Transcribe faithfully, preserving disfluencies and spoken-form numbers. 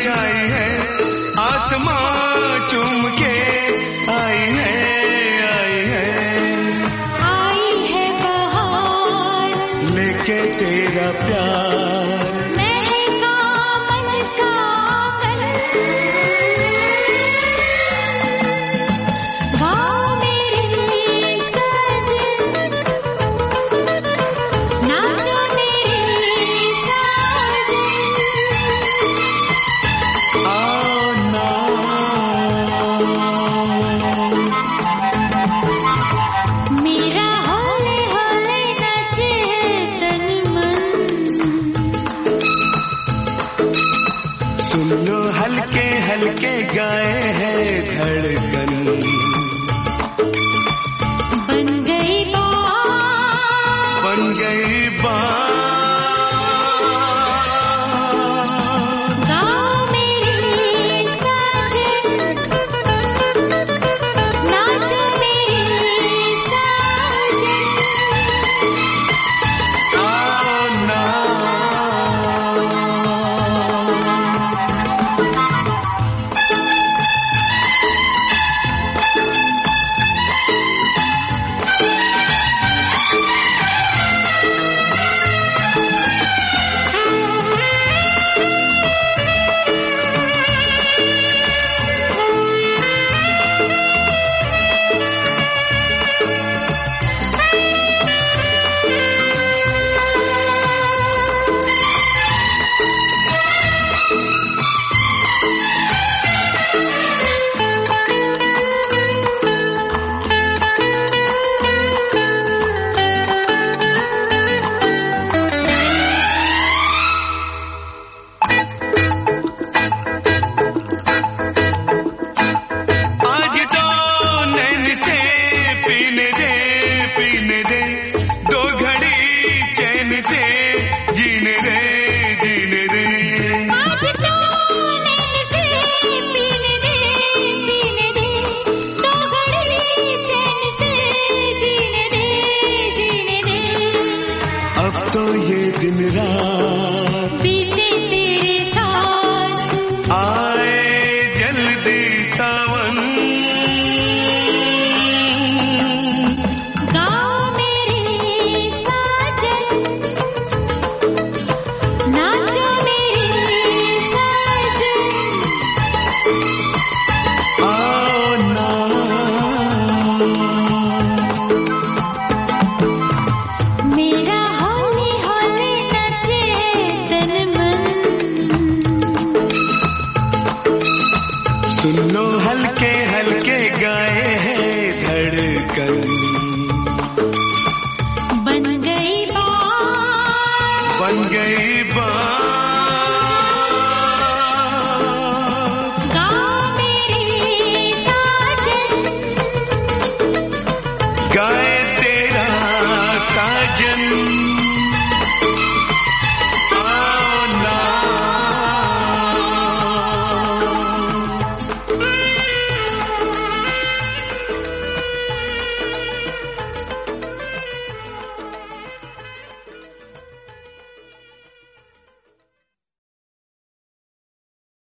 छाई है, आसमां चूम के आई है, आई है, आई है बहार लेके तेरा प्यार। महका मन का कल, गाओ मेरे साजन, नाचो मेरे साजन, आओ ना मेरा हौले हौले नाचे तन मन। सुन लो हल्के हल्के गाए है धड़कन, बन गई बात, बन गई बात। गाओ मेरे साजन, नाचो मेरे साजन, आओ ना आज तो नैन से पीने दे, पीने दे, दो घड़ी चैन से जीने दे, जीने दे। आज तो नैन से पीने दे, पीने दे, दो घड़ी चैन से जीने दे, जीने दे। अब तो ये दिन रात बीते तेरे साथ, आए जल्दी सावन, गाओ मेरे साजन, नाचो मेरे साजन, आओ ना मेरा हौले हौले नाचे तन मन। सुन लो